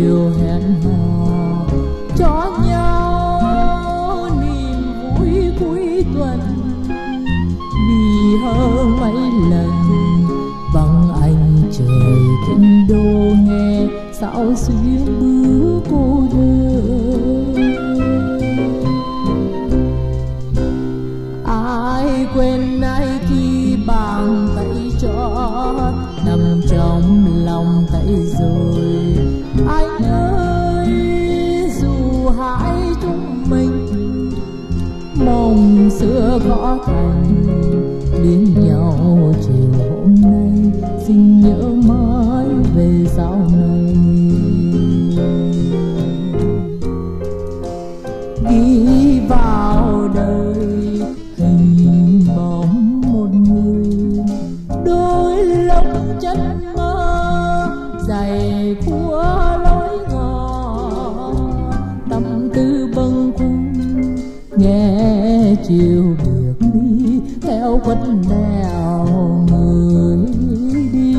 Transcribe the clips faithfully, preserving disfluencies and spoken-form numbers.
chiều hẹn hò cho nhau niềm vui cuối tuần. Vì hơn mấy lần vắng anh trời kinh đô nghe sao xuyên bước cô đơn. Ai quên ai khi bàn tay cho nằm trong lòng tay rồi. Anh ơi dù hai chúng mình mong xưa có thành đến nhau chiều hôm nay, xin nhớ mãi về sau này. Ghi vào đời hình bóng một người, đôi lúc chân mơ dày của lối ngõ. Tâm tư bâng khuâng nghe chiều biệt đi theo khuất nẻo người đi.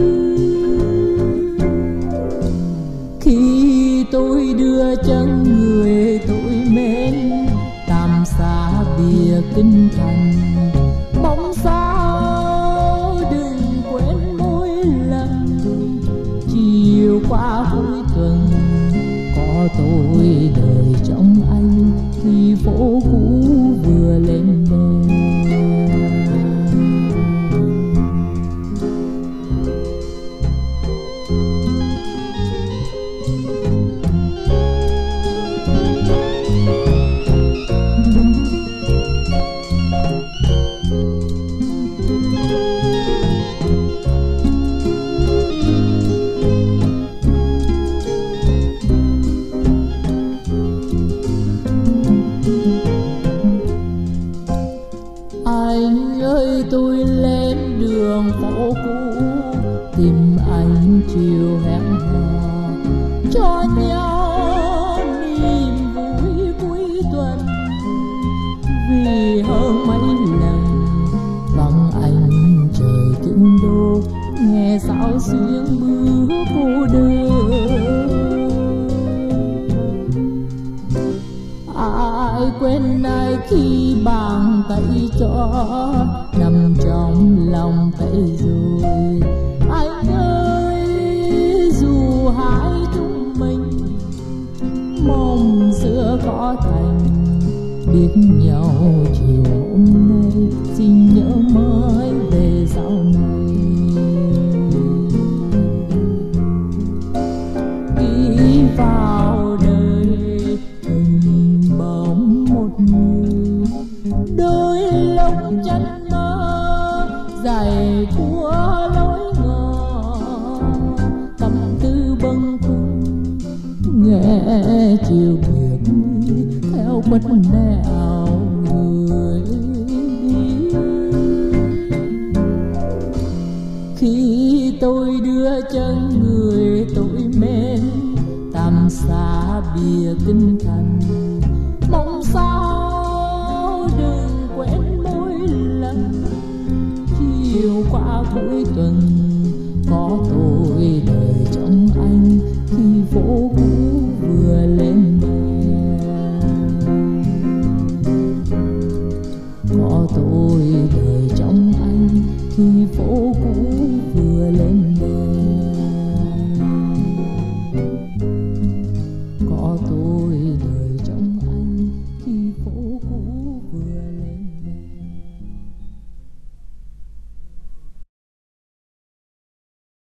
Khi tôi đưa chân người tôi mến tạm xa bìa kinh thành, mong sao đừng quên mỗi lần chiều qua cuối tuần có tôi đời trong anh thì phố cũ vừa lên đèn. Anh ơi tôi lên đường phố cũ tìm anh chiều hẹn hò cho nhau niềm vui cuối tuần. Vì hơn mấy lần vắng anh trời kinh đô nghe sao xuyên bước cô đơn. Ai quên ai khi bàn tay cho nằm trong lòng tay rồi. Anh ơi dù hai chúng mình mong xưa có thành biết nhau chiều hôm nay, xin nhớ mãi về sau này. Đi vào đời hình bóng một người, đôi lúc chân mơ dày của lối ngõ. Tâm tư bâng khuâng nghe chiều biệt đi theo khuất nẻo người đi. Khi tôi đưa chân người tôi mến tạm xa bìa kinh thành, mong sao đừng quên mỗi lần chiều qua cuối tuần có tôi